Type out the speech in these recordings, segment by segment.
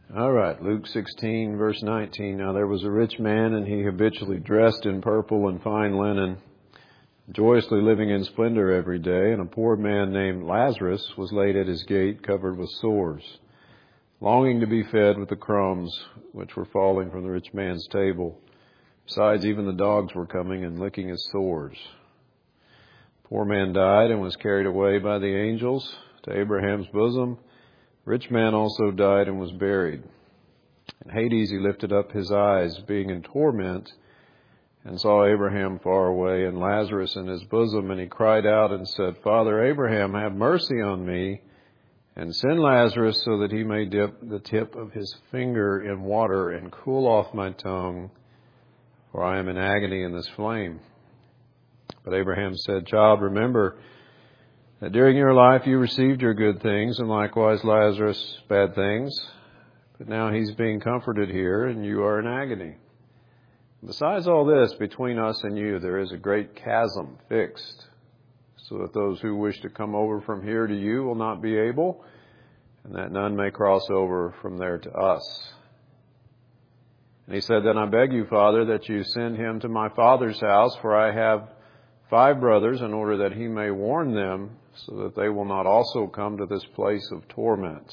All right, Luke 16, verse 19. Now there was a rich man, and he habitually dressed in purple and fine linen, joyously living in splendor every day. And a poor man named Lazarus was laid at his gate, covered with sores, longing to be fed with the crumbs which were falling from the rich man's table. Besides, even the dogs were coming and licking his sores. The poor man died and was carried away by the angels to Abraham's bosom. Rich man also died and was buried. In Hades he lifted up his eyes, being in torment, and saw Abraham far away and Lazarus in his bosom. And he cried out and said, Father Abraham, have mercy on me, and send Lazarus so that he may dip the tip of his finger in water and cool off my tongue, for I am in agony in this flame. But Abraham said, Child, remember that during your life you received your good things, and likewise Lazarus bad things. But now he's being comforted here, and you are in agony. Besides all this, between us and you there is a great chasm fixed, so that those who wish to come over from here to you will not be able, and that none may cross over from there to us. And he said, Then I beg you, Father, that you send him to my father's house, for I have 5 brothers, in order that he may warn them, so that they will not also come to this place of torment.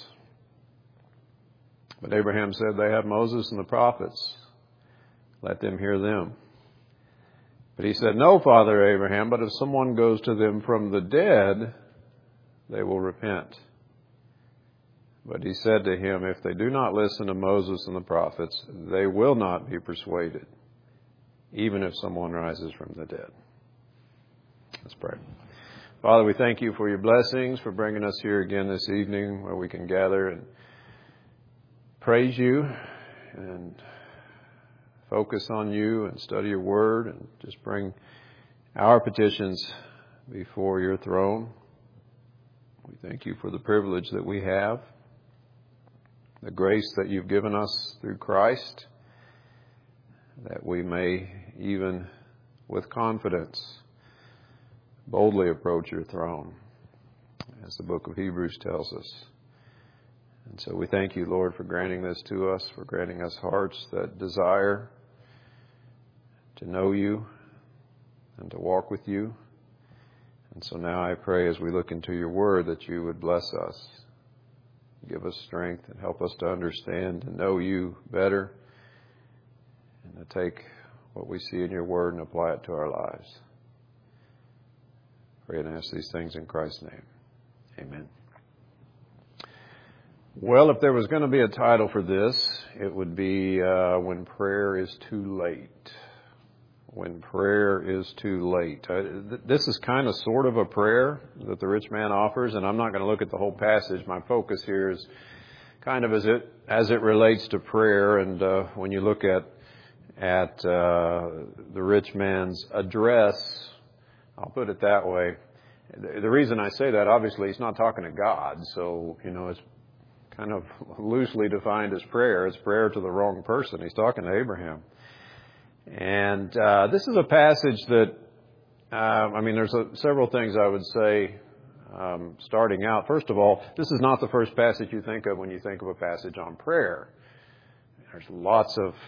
But Abraham said, They have Moses and the prophets. Let them hear them. But he said, No, Father Abraham, but if someone goes to them from the dead, they will repent. But he said to him, If they do not listen to Moses and the prophets, they will not be persuaded, even if someone rises from the dead. Let's pray. Father, we thank you for your blessings, for bringing us here again this evening where we can gather and praise you and focus on you and study your word and just bring our petitions before your throne. We thank you for the privilege that we have, the grace that you've given us through Christ, that we may even with confidence boldly approach your throne, as the book of Hebrews tells us. And so we thank you, Lord, for granting this to us, for granting us hearts that desire to know you and to walk with you. And so now I pray as we look into your word that you would bless us, give us strength and help us to understand and know you better, and to take what we see in your word and apply it to our lives. Pray and ask these things in Christ's name. Amen. Well, if there was going to be a title for this, it would be When Prayer is Too Late. When Prayer is Too Late. This is kind of sort of a prayer that the rich man offers, and I'm not going to look at the whole passage. My focus here is kind of as it relates to prayer. And when you look at the rich man's address, I'll put it that way. The reason I say that, obviously, he's not talking to God. So, it's kind of loosely defined as prayer. It's prayer to the wrong person. He's talking to Abraham. And this is a passage that, there's several things I would say starting out. First of all, this is not the first passage you think of when you think of a passage on prayer. There's lots of,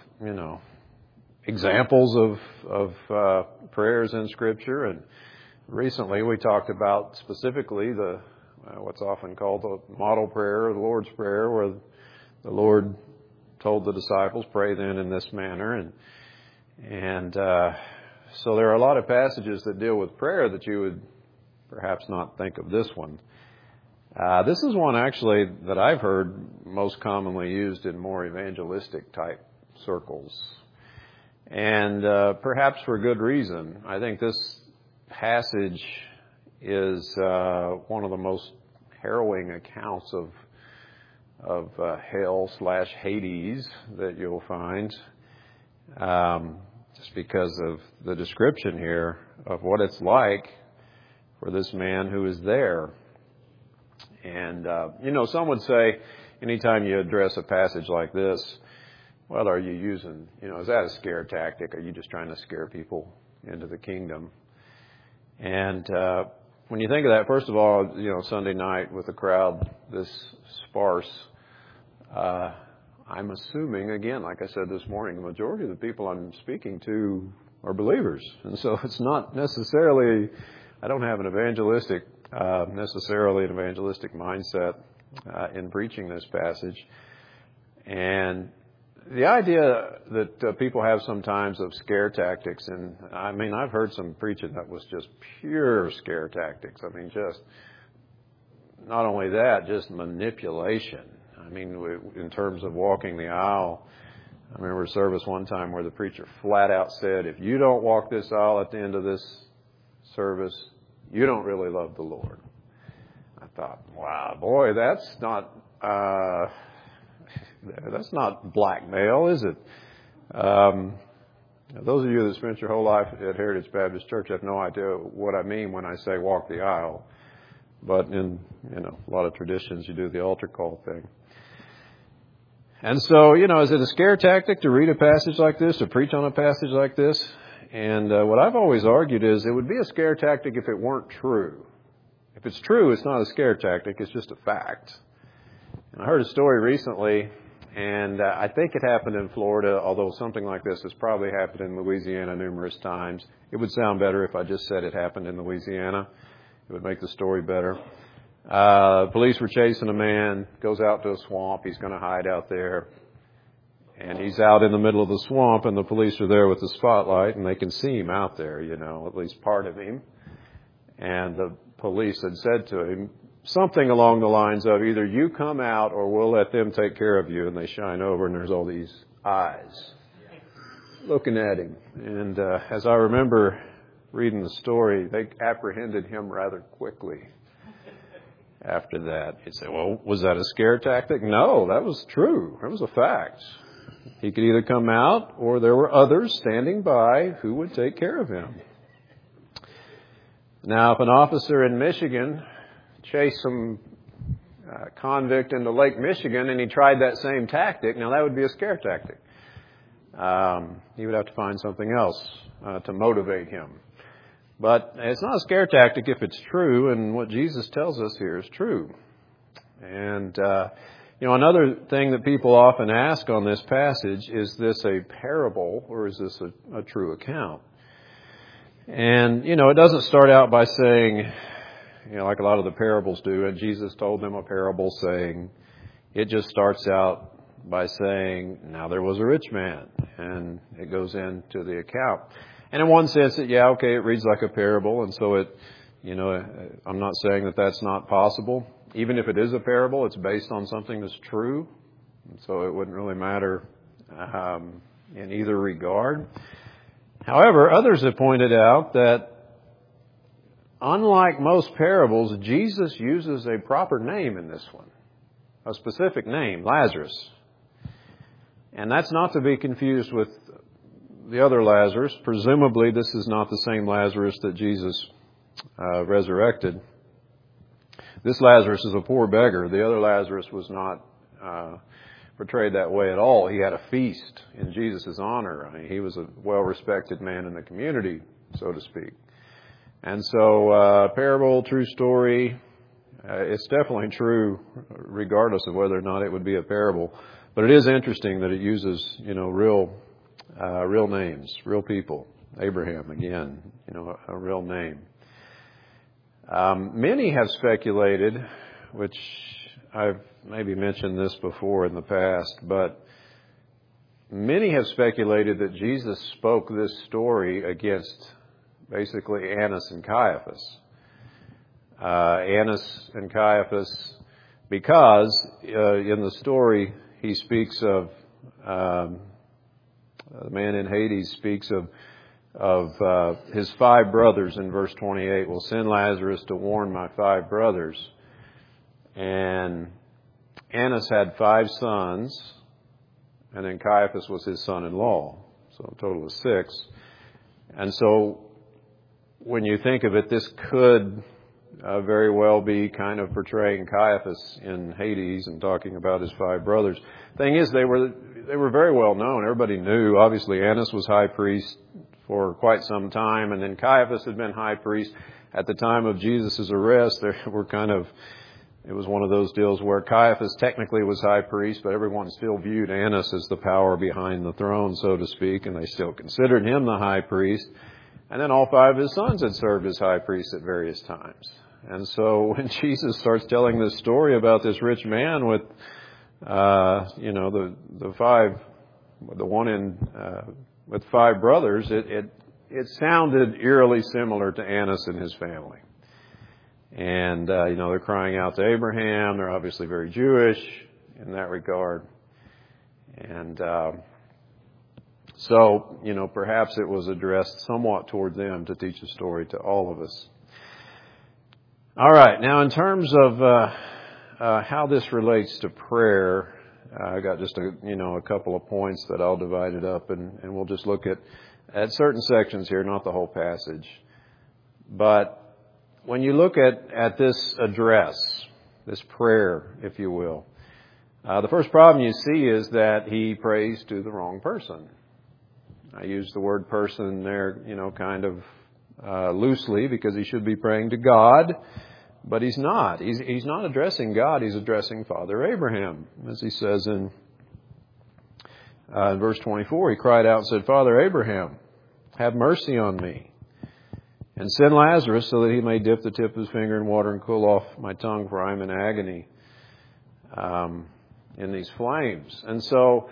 examples of prayers in Scripture, and recently we talked about specifically what's often called the model prayer or the Lord's Prayer, where the Lord told the disciples, "Pray then in this manner," and so there are a lot of passages that deal with prayer that you would perhaps not think of this one. This is one actually that I've heard most commonly used in more evangelistic type circles. And perhaps for good reason. I think this passage is one of the most harrowing accounts of hell/Hades that you'll find, just because of the description here of what it's like for this man who is there. And, some would say anytime you address a passage like this, well, are you using, is that a scare tactic? Are you just trying to scare people into the kingdom? And when you think of that, first of all, Sunday night with a crowd this sparse, I'm assuming, again, like I said this morning, the majority of the people I'm speaking to are believers. And so it's not necessarily, I don't have necessarily an evangelistic mindset in preaching this passage. And the idea that people have sometimes of scare tactics, and I mean, I've heard some preaching that was just pure scare tactics. I mean, just not only that, just manipulation. I mean, in terms of walking the aisle, I remember a service one time where the preacher flat out said, if you don't walk this aisle at the end of this service, you don't really love the Lord. I thought, wow, boy, that's not blackmail, is it? Those of you that spent your whole life at Heritage Baptist Church have no idea what I mean when I say walk the aisle. But in a lot of traditions, you do the altar call thing. And so, is it a scare tactic to read a passage like this, to preach on a passage like this? And what I've always argued is it would be a scare tactic if it weren't true. If it's true, it's not a scare tactic, it's just a fact. And I heard a story recently, and I think it happened in Florida, although something like this has probably happened in Louisiana numerous times. It would sound better if I just said it happened in Louisiana. It would make the story better. Police were chasing a man, goes out to a swamp. He's going to hide out there. And he's out in the middle of the swamp, and the police are there with the spotlight, and they can see him out there, at least part of him. And the police had said to him something along the lines of, either you come out or we'll let them take care of you. And they shine over, and there's all these eyes looking at him. And as I remember reading the story, they apprehended him rather quickly. After that, he'd say, well, was that a scare tactic? No, that was true. That was a fact. He could either come out or there were others standing by who would take care of him. Now, if an officer in Michigan chased some convict into Lake Michigan and he tried that same tactic, now that would be a scare tactic. He would have to find something else to motivate him. But it's not a scare tactic if it's true, and what Jesus tells us here is true. And, another thing that people often ask on this passage, is this a parable or is this a true account? And, it doesn't start out by saying, like a lot of the parables do, and Jesus told them a parable saying, it just starts out by saying, now there was a rich man, and it goes into the account. And in one sense, it reads like a parable, and so I'm not saying that that's not possible. Even if it is a parable, it's based on something that's true, and so it wouldn't really matter in either regard. However, others have pointed out that unlike most parables, Jesus uses a proper name in this one, a specific name, Lazarus. And that's not to be confused with the other Lazarus. Presumably, this is not the same Lazarus that Jesus resurrected. This Lazarus is a poor beggar. The other Lazarus was not portrayed that way at all. He had a feast in Jesus' honor. I mean, he was a well-respected man in the community, so to speak. And so, parable, true story, it's definitely true regardless of whether or not it would be a parable. But it is interesting that it uses, real names, real people. Abraham, again, a real name. Many have speculated, which I've maybe mentioned this before in the past, but many have speculated that Jesus spoke this story against basically Annas and Caiaphas. Annas and Caiaphas, because in the story he speaks of the man in Hades speaks of his 5 brothers in verse 28. Will send Lazarus to warn my 5 brothers. And Annas had 5 sons, and then Caiaphas was his son-in-law. So a total of 6. And so when you think of it, this could very well be kind of portraying Caiaphas in Hades and talking about his 5 brothers. Thing is, they were very well known. Everybody knew. Obviously, Annas was high priest for quite some time, and then Caiaphas had been high priest at the time of Jesus' arrest. There were kind of, It was one of those deals where Caiaphas technically was high priest, but everyone still viewed Annas as the power behind the throne, so to speak, and they still considered him the high priest. And then all 5 of his sons had served as high priests at various times. And so when Jesus starts telling this story about this rich man with, with 5 brothers, it sounded eerily similar to Annas and his family. And, they're crying out to Abraham. They're obviously very Jewish in that regard. And, so, perhaps it was addressed somewhat toward them to teach a story to all of us. All right. Now, in terms of, how this relates to prayer, I got just a couple of points that I'll divide it up and we'll just look at certain sections here, not the whole passage. But when you look at this address, this prayer, if you will, the first problem you see is that he prays to the wrong person. I use the word person there, kind of loosely because he should be praying to God, but he's not. He's not addressing God. He's addressing Father Abraham, as he says in verse 24. He cried out and said, "Father Abraham, have mercy on me, and send Lazarus so that he may dip the tip of his finger in water and cool off my tongue, for I am in agony in these flames." And so,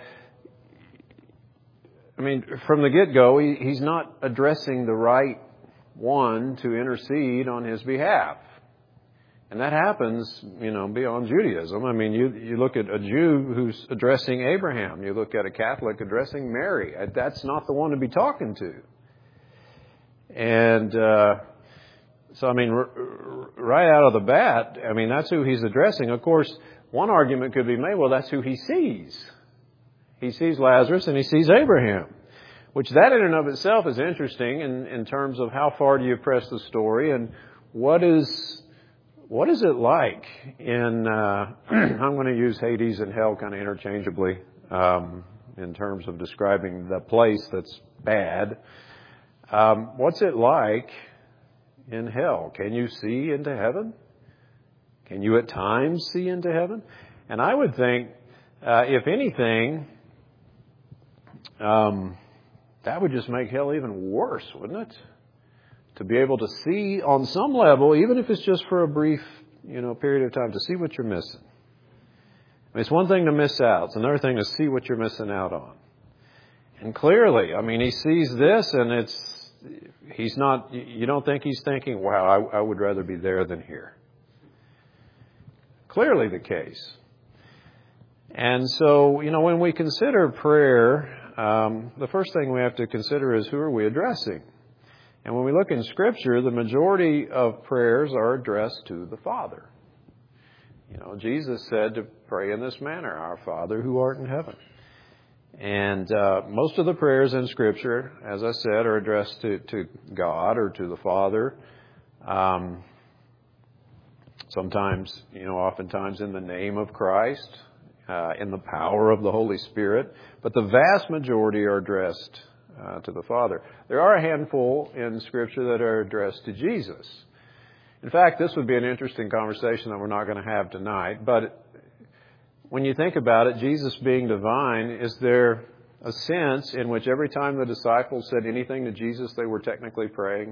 from the get-go, he's not addressing the right one to intercede on his behalf. And that happens, beyond Judaism. You look at a Jew who's addressing Abraham. You look at a Catholic addressing Mary. That's not the one to be talking to. And right out of the bat, that's who he's addressing. Of course, one argument could be made, well, that's who he sees. He sees Lazarus and he sees Abraham, which that in and of itself is interesting in terms of how far do you press the story and what is it like in, I'm going to use Hades and hell kind of interchangeably in terms of describing the place that's bad. What's it like in hell? Can you see into heaven? Can you at times see into heaven? And I would think, if anything, that would just make hell even worse, wouldn't it? To be able to see on some level, even if it's just for a brief, period of time, to see what you're missing. It's one thing to miss out. It's another thing to see what you're missing out on. And clearly, he sees this and he's not, you don't think he's thinking, wow, I would rather be there than here. Clearly the case. And so, when we consider prayer, the first thing we have to consider is who are we addressing? And when we look in Scripture, the majority of prayers are addressed to the Father. Jesus said to pray in this manner, "Our Father who art in heaven." And most of the prayers in Scripture, as I said, are addressed to God or to the Father. Sometimes, oftentimes in the name of Christ, in the power of the Holy Spirit. But the vast majority are addressed to the Father. There are a handful in Scripture that are addressed to Jesus. In fact, this would be an interesting conversation that we're not going to have tonight. But when you think about it, Jesus being divine, is there a sense in which every time the disciples said anything to Jesus, they were technically praying?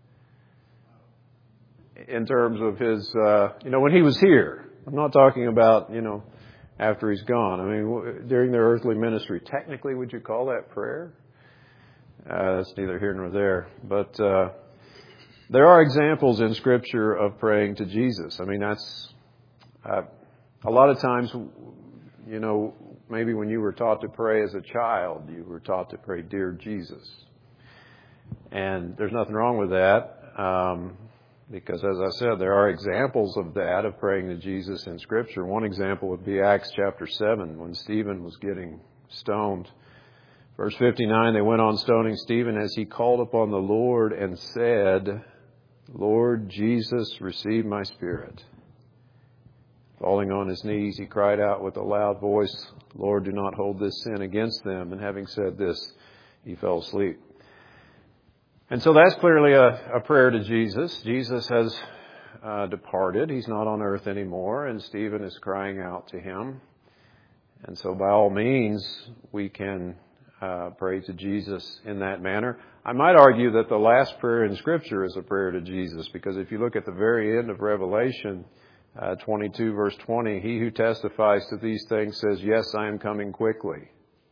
In terms of his, when he was here. I'm not talking about, after he's gone. During their earthly ministry, technically, would you call that prayer? That's neither here nor there. But there are examples in Scripture of praying to Jesus. That's a lot of times, maybe when you were taught to pray as a child, you were taught to pray, "Dear Jesus." And there's nothing wrong with that, because as I said, there are examples of that, of praying to Jesus in Scripture. One example would be Acts chapter 7, when Stephen was getting stoned. Verse 59, they went on stoning Stephen as he called upon the Lord and said, "Lord Jesus, receive my spirit." Falling on his knees, he cried out with a loud voice, "Lord, do not hold this sin against them." And having said this, he fell asleep. And so that's clearly a prayer to Jesus. Jesus has departed. He's not on earth anymore, and Stephen is crying out to him. And so by all means, we can pray to Jesus in that manner. I might argue that the last prayer in Scripture is a prayer to Jesus, because if you look at the very end of Revelation 22, verse 20, he who testifies to these things says, "Yes, I am coming quickly.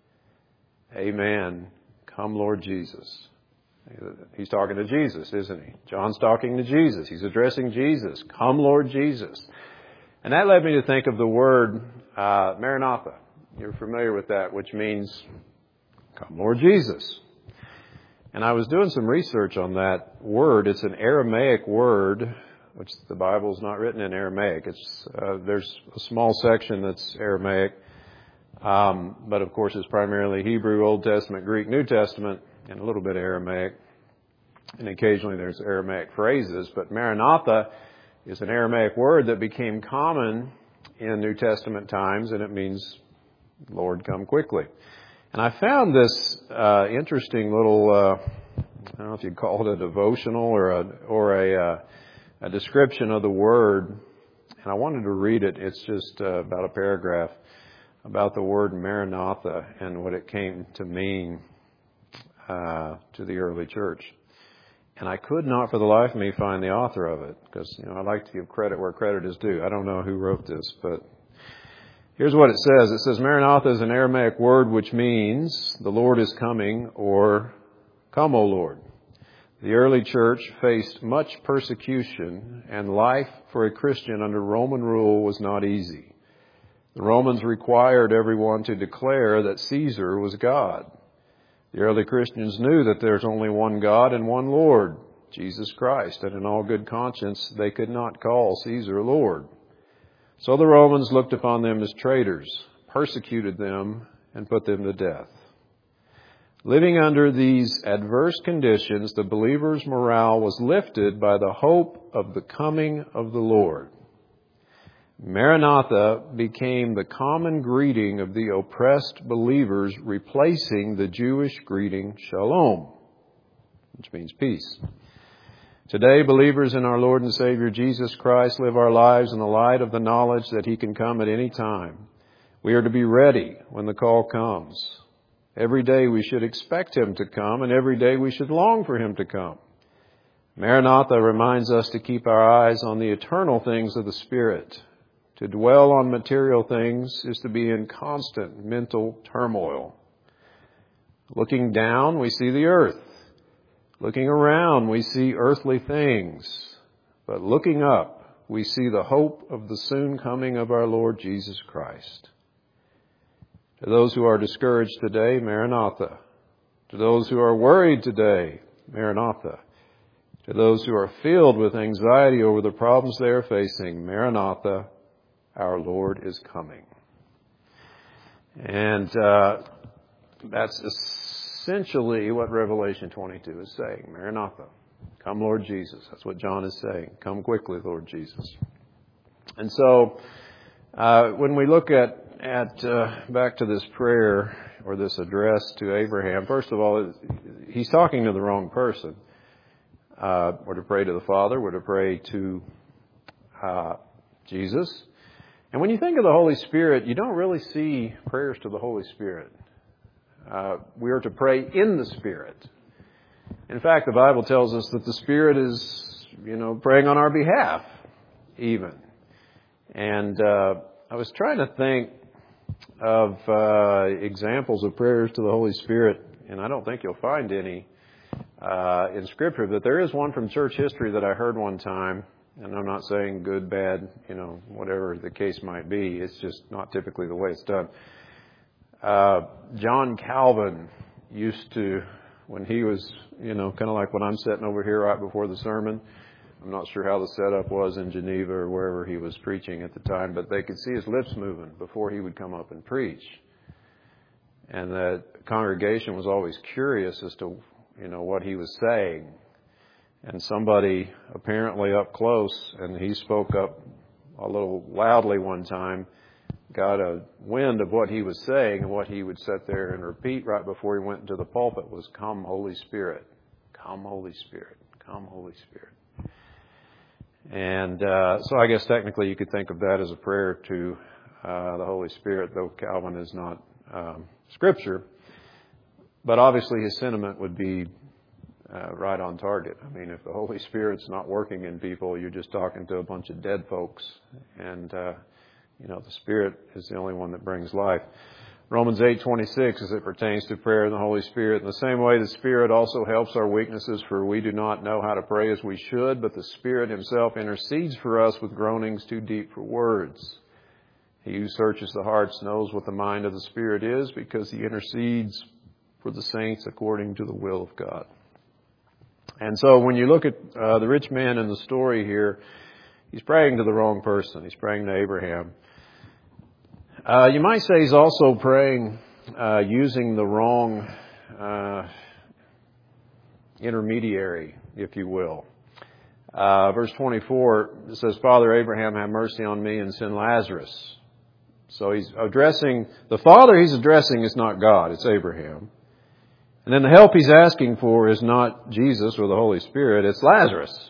Amen. Come, Lord Jesus." He's talking to Jesus, isn't he? John's talking to Jesus. He's addressing Jesus. Come, Lord Jesus. And that led me to think of the word Maranatha. You're familiar with that, which means, come, Lord Jesus. And I was doing some research on that word. It's an Aramaic word, which the Bible's not written in Aramaic. There's a small section that's Aramaic, but of course it's primarily Hebrew, Old Testament, Greek, New Testament, and a little bit of Aramaic. And occasionally there's Aramaic phrases, but Maranatha is an Aramaic word that became common in New Testament times, and it means, Lord, come quickly. And I found this interesting little, I don't know if you'd call it a devotional or a description of the word, and I wanted to read it. It's just about a paragraph about the word Maranatha and what it came to mean to the early church. And I could not for the life of me find the author of it, because I like to give credit where credit is due. I don't know who wrote this, but here's what it says. It says, Maranatha is an Aramaic word which means the Lord is coming, or come, O Lord. The early church faced much persecution, and life for a Christian under Roman rule was not easy. The Romans required everyone to declare that Caesar was God. The early Christians knew that there's only one God and one Lord, Jesus Christ, and in all good conscience they could not call Caesar Lord. So the Romans looked upon them as traitors, persecuted them, and put them to death. Living under these adverse conditions, the believer's morale was lifted by the hope of the coming of the Lord. Maranatha became the common greeting of the oppressed believers, replacing the Jewish greeting Shalom, which means peace. Today, believers in our Lord and Savior Jesus Christ live our lives in the light of the knowledge that He can come at any time. We are to be ready when the call comes. Every day we should expect Him to come, and every day we should long for Him to come. Maranatha reminds us to keep our eyes on the eternal things of the Spirit. To dwell on material things is to be in constant mental turmoil. Looking down, we see the earth. Looking around, we see earthly things. But looking up, we see the hope of the soon coming of our Lord Jesus Christ. To those who are discouraged today, Maranatha. To those who are worried today, Maranatha. To those who are filled with anxiety over the problems they are facing, Maranatha. Our Lord is coming. And that's essentially what Revelation 22 is saying. Maranatha. Come, Lord Jesus. That's what John is saying. Come quickly, Lord Jesus. And so when we look at back to this prayer or this address to Abraham, first of all, he's talking to the wrong person. We're to pray to the Father. We're to pray to Jesus. And when you think of the Holy Spirit, you don't really see prayers to the Holy Spirit. We are to pray in the Spirit. In fact, the Bible tells us that the Spirit is, praying on our behalf, even. And I was trying to think of examples of prayers to the Holy Spirit, and I don't think you'll find any in Scripture, but there is one from church history that I heard one time. And I'm not saying good, bad, whatever the case might be. It's just not typically the way it's done. John Calvin used to, when he was, kind of like when I'm sitting over here right before the sermon. I'm not sure how the setup was in Geneva or wherever he was preaching at the time, but they could see his lips moving before he would come up and preach. And the congregation was always curious as to, what he was saying. And somebody apparently up close, and he spoke up a little loudly one time, got a wind of what he was saying, and what he would sit there and repeat right before he went into the pulpit was, "Come, Holy Spirit. Come, Holy Spirit. Come, Holy Spirit." And so I guess technically you could think of that as a prayer to the Holy Spirit, though Calvin is not Scripture. But obviously his sentiment would be right on target. I mean, if the Holy Spirit's not working in people, you're just talking to a bunch of dead folks. And, the Spirit is the only one that brings life. Romans 8:26, as it pertains to prayer in the Holy Spirit. In the same way, the Spirit also helps our weaknesses, for we do not know how to pray as we should, but the Spirit Himself intercedes for us with groanings too deep for words. He who searches the hearts knows what the mind of the Spirit is, because He intercedes for the saints according to the will of God. And so when you look at the rich man in the story here, he's praying to the wrong person. He's praying to Abraham. You might say he's also praying using the wrong intermediary, if you will. Verse 24, it says, Father Abraham, have mercy on me and send Lazarus. So he's addressing, the Father he's addressing is not God, it's Abraham. And then the help he's asking for is not Jesus or the Holy Spirit, it's Lazarus.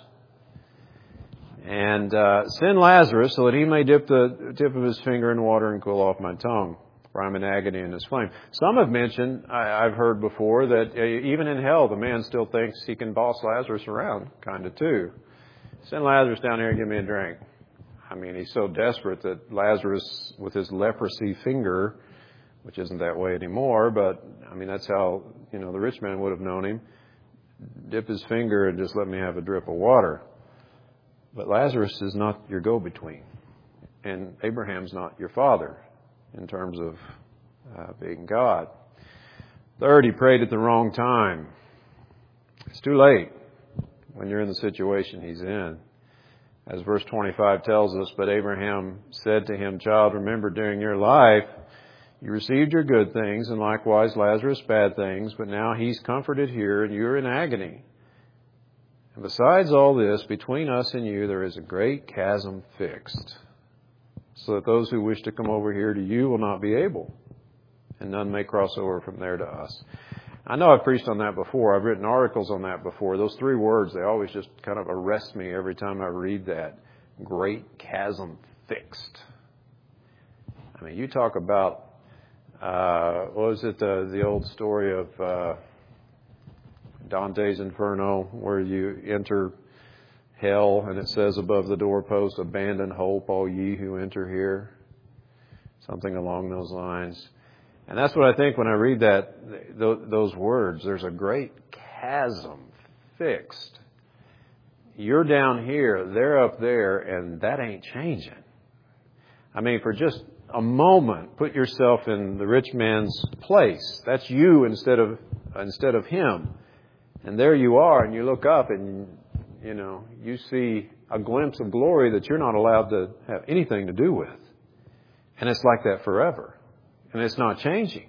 And send Lazarus so that he may dip the tip of his finger in water and cool off my tongue, for I'm in agony in this flame. Some have mentioned, I've heard before, that even in hell the man still thinks he can boss Lazarus around, kind of too. Send Lazarus down here and give me a drink. I mean, he's so desperate that Lazarus, with his leprosy finger, which isn't that way anymore, but I mean, that's how, the rich man would have known him, dip his finger and just let me have a drip of water. But Lazarus is not your go-between. And Abraham's not your father in terms of being God. Third, he prayed at the wrong time. It's too late when you're in the situation he's in. As verse 25 tells us, but Abraham said to him, Child, remember during your life you received your good things, and likewise Lazarus bad things, but now he's comforted here and you're in agony. And besides all this, between us and you, there is a great chasm fixed, so that those who wish to come over here to you will not be able, and none may cross over from there to us. I know I've preached on that before. I've written articles on that before. Those three words, they always just kind of arrest me every time I read that. Great chasm fixed. I mean, you talk about, what was it, the old story of Dante's Inferno, where you enter hell and it says above the doorpost, abandon hope, all ye who enter here. Something along those lines. And that's what I think when I read those words. There's a great chasm fixed. You're down here, they're up there, and that ain't changing. I mean, for just a moment, put yourself in the rich man's place. That's you instead of him. And there you are, and you look up and, you see a glimpse of glory that you're not allowed to have anything to do with. And it's like that forever. And it's not changing.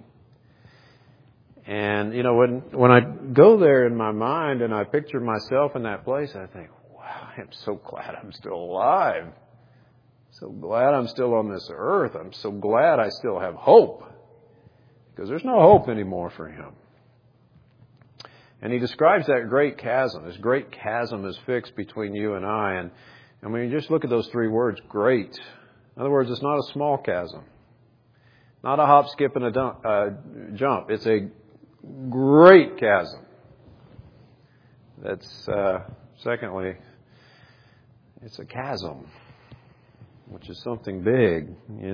And, when I go there in my mind and I picture myself in that place, I think, wow, I'm so glad I'm still alive. So glad I'm still on this earth. I'm so glad I still have hope. Because there's no hope anymore for him. And he describes that great chasm. This great chasm is fixed between you and I. And when you just look at those three words, great. In other words, it's not a small chasm. Not a hop, skip, and a jump. It's a great chasm. That's, secondly, it's a chasm, which is something big,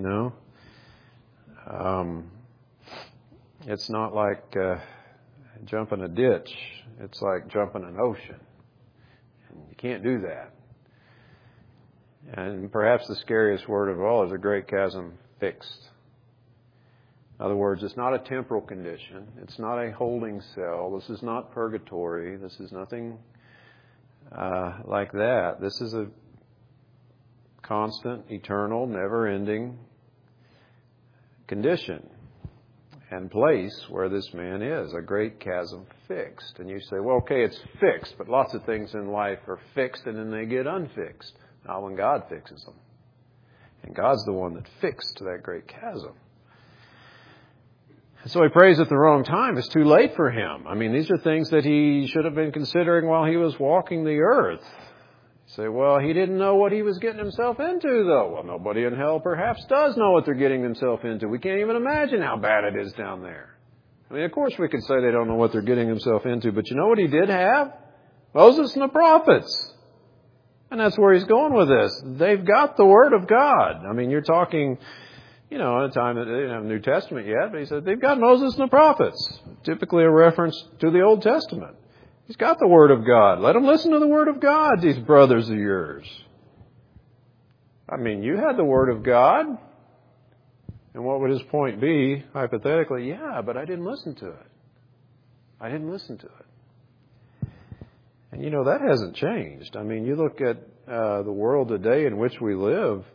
It's not like jumping a ditch. It's like jumping an ocean. And you can't do that. And perhaps the scariest word of all is a great chasm fixed. In other words, it's not a temporal condition. It's not a holding cell. This is not purgatory. This is nothing like that. This is a constant, eternal, never-ending condition and place where this man is, a great chasm fixed. And you say, well, okay, it's fixed, but lots of things in life are fixed and then they get unfixed. Not when God fixes them. And God's the one that fixed that great chasm. And so he prays at the wrong time. It's too late for him. I mean, these are things that he should have been considering while he was walking the earth. Say, well, he didn't know what he was getting himself into, though. Well, nobody in hell perhaps does know what they're getting themselves into. We can't even imagine how bad it is down there. I mean, of course we could say they don't know what they're getting themselves into, but you know what he did have? Moses and the prophets. And that's where he's going with this. They've got the Word of God. I mean, you're talking, at a time that they didn't have a New Testament yet, but he said they've got Moses and the prophets. Typically a reference to the Old Testament. He's got the Word of God. Let them listen to the Word of God, these brothers of yours. I mean, you had the Word of God. And what would his point be, hypothetically? Yeah, but I didn't listen to it. I didn't listen to it. And that hasn't changed. I mean, you look at the world today in which we live.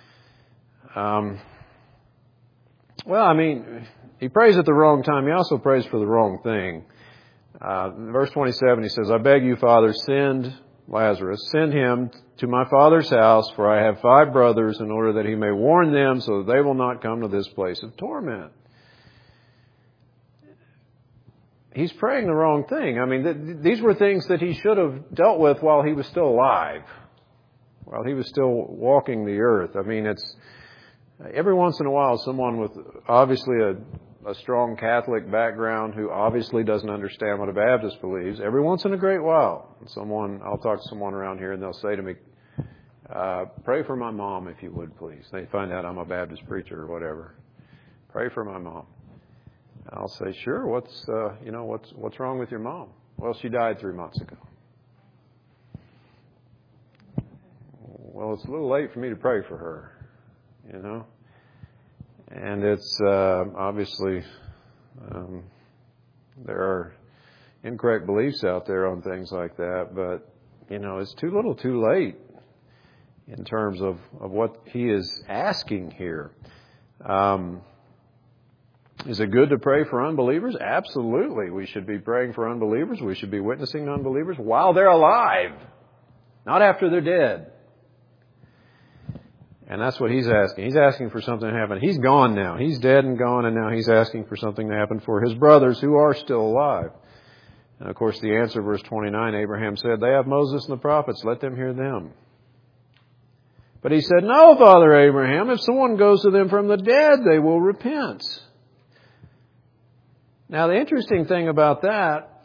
He prays at the wrong time. He also prays for the wrong thing. Verse 27, he says, I beg you, Father, send him to my father's house, for I have 5 brothers, in order that he may warn them so that they will not come to this place of torment. He's praying the wrong thing. I mean, these were things that he should have dealt with while he was still alive, while he was still walking the earth. I mean, it's every once in a while someone with obviously a strong Catholic background who obviously doesn't understand what a Baptist believes, every once in a great while, I'll talk to someone around here and they'll say to me, pray for my mom if you would, please. They find out I'm a Baptist preacher or whatever. Pray for my mom. I'll say, sure, what's wrong with your mom? Well, she died 3 months ago. Well, it's a little late for me to pray for her, And it's obviously there are incorrect beliefs out there on things like that, but it's too little too late in terms of what he is asking here. Is it good to pray for unbelievers? Absolutely. We should be praying for unbelievers. We should be witnessing to unbelievers while they're alive, not after they're dead. And that's what he's asking. He's asking for something to happen. He's gone now. He's dead and gone, and now he's asking for something to happen for his brothers who are still alive. And of course, the answer, verse 29, Abraham said, they have Moses and the prophets. Let them hear them. But he said, no, Father Abraham, if someone goes to them from the dead, they will repent. Now, the interesting thing about that,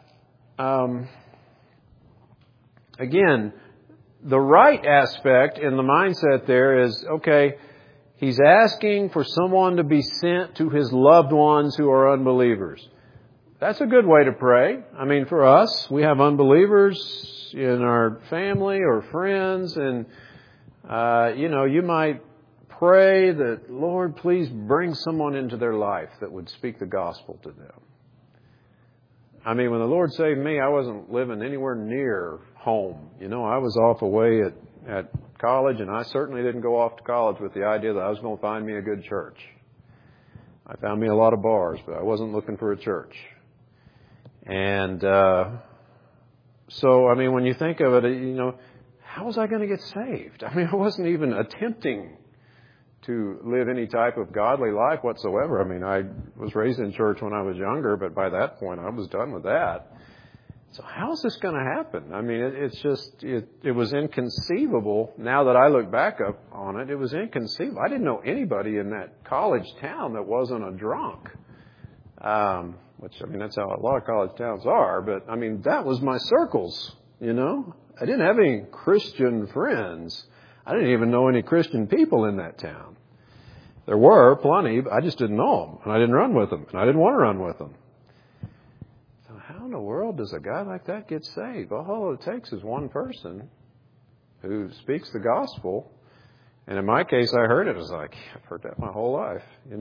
again, the right aspect in the mindset there is, okay, he's asking for someone to be sent to his loved ones who are unbelievers. That's a good way to pray. I mean, for us, we have unbelievers in our family or friends, and, you might pray that, Lord, please bring someone into their life that would speak the gospel to them. I mean, when the Lord saved me, I wasn't living anywhere near home. I was off away at college, and I certainly didn't go off to college with the idea that I was going to find me a good church. I found me a lot of bars, but I wasn't looking for a church. And so, I mean, when you think of it, how was I going to get saved? I mean, I wasn't even attempting to live any type of godly life whatsoever. I mean, I was raised in church when I was younger, but by that point I was done with that. So how is this going to happen? I mean, it was inconceivable. Now that I look back up on it, it was inconceivable. I didn't know anybody in that college town that wasn't a drunk. Which, I mean, that's how a lot of college towns are. But, I mean, that was my circles, I didn't have any Christian friends. I didn't even know any Christian people in that town. There were plenty, but I just didn't know them, and I didn't run with them, and I didn't want to run with them. So how in the world does a guy like that get saved? Well, all it takes is one person who speaks the gospel. And in my case, I heard it. I was like, I've heard that my whole life,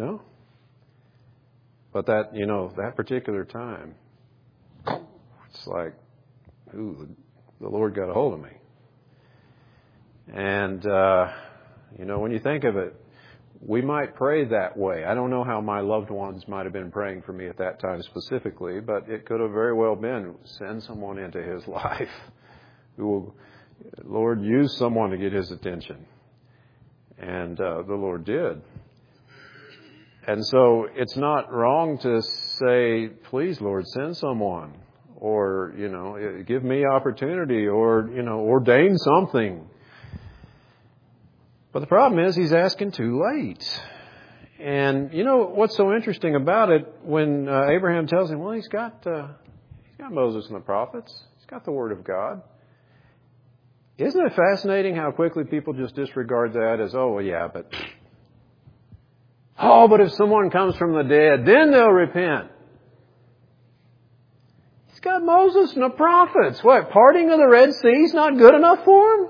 But that, that particular time, it's like, ooh, the Lord got a hold of me. And, when you think of it, we might pray that way. I don't know how my loved ones might have been praying for me at that time specifically, but it could have very well been, send someone into his life who will, Lord, use someone to get his attention. And the Lord did. And so it's not wrong to say, please, Lord, send someone. or, give me opportunity, or, ordain something. But the problem is he's asking too late. And what's so interesting about it, when Abraham tells him, well, he's got Moses and the prophets. He's got the Word of God. Isn't it fascinating how quickly people just disregard that as, but if someone comes from the dead, then they'll repent. He's got Moses and the prophets. What, parting of the Red Sea is not good enough for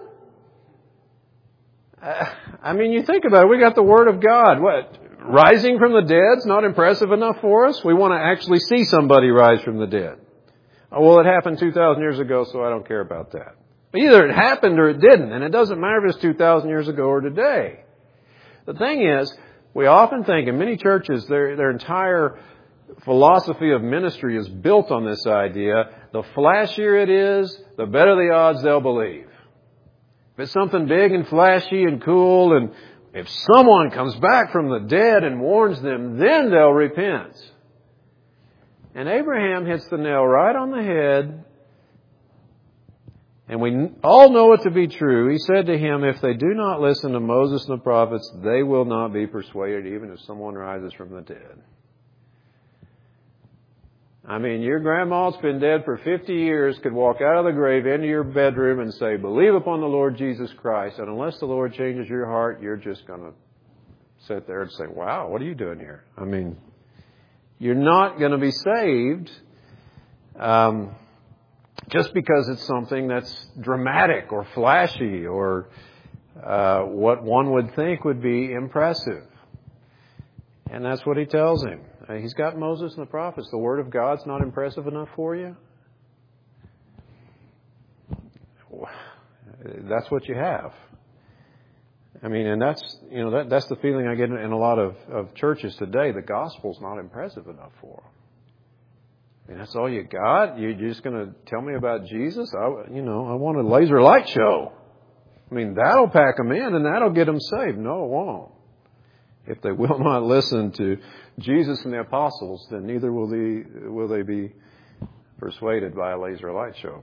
him? You think about it. We got the Word of God. What, rising from the dead is not impressive enough for us? We want to actually see somebody rise from the dead. It happened 2,000 years ago, so I don't care about that. Either it happened or it didn't, and it doesn't matter if it's 2,000 years ago or today. The thing is, we often think in many churches, their entire philosophy of ministry is built on this idea: the flashier it is, the better the odds they'll believe. If it's something big and flashy and cool, and if someone comes back from the dead and warns them, then they'll repent. And Abraham hits the nail right on the head. And we all know it to be true. He said to him, if they do not listen to Moses and the prophets, they will not be persuaded, even if someone rises from the dead. Your grandma that's been dead for 50 years could walk out of the grave into your bedroom and say, believe upon the Lord Jesus Christ. And unless the Lord changes your heart, you're just going to sit there and say, wow, what are you doing here? You're not going to be saved just because it's something that's dramatic or flashy or what one would think would be impressive. And that's what he tells him. He's got Moses and the prophets. The Word of God's not impressive enough for you? That's what you have. And that's, that's the feeling I get in a lot of churches today. The gospel's not impressive enough for them. That's all you got? You're just going to tell me about Jesus? I want a laser light show. That'll pack them in and that'll get them saved. No, it won't. If they will not listen to Jesus and the apostles, then neither will they be persuaded by a laser light show.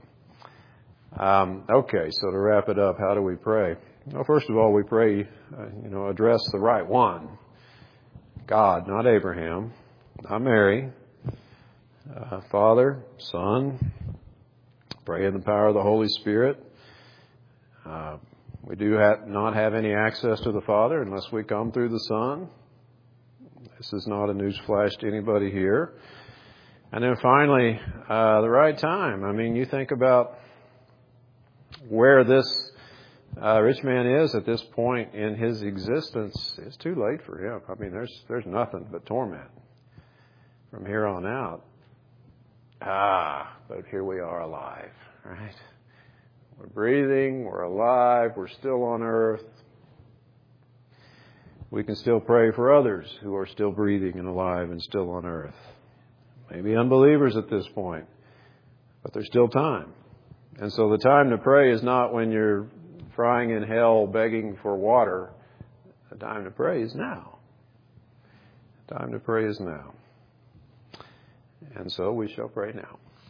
Okay, so to wrap it up, how do we pray? Well, first of all, we pray, address the right one. God, not Abraham, not Mary. Father, Son, pray in the power of the Holy Spirit. We do not have any access to the Father unless we come through the Son. This is not a news flash to anybody here. And then finally, the right time. You think about where this rich man is at this point in his existence. It's too late for him. There's nothing but torment from here on out. But here we are alive, right? We're breathing, we're alive, we're still on earth. We can still pray for others who are still breathing and alive and still on earth. Maybe unbelievers at this point, but there's still time. And so the time to pray is not when you're frying in hell begging for water. The time to pray is now. The time to pray is now. And so we shall pray now.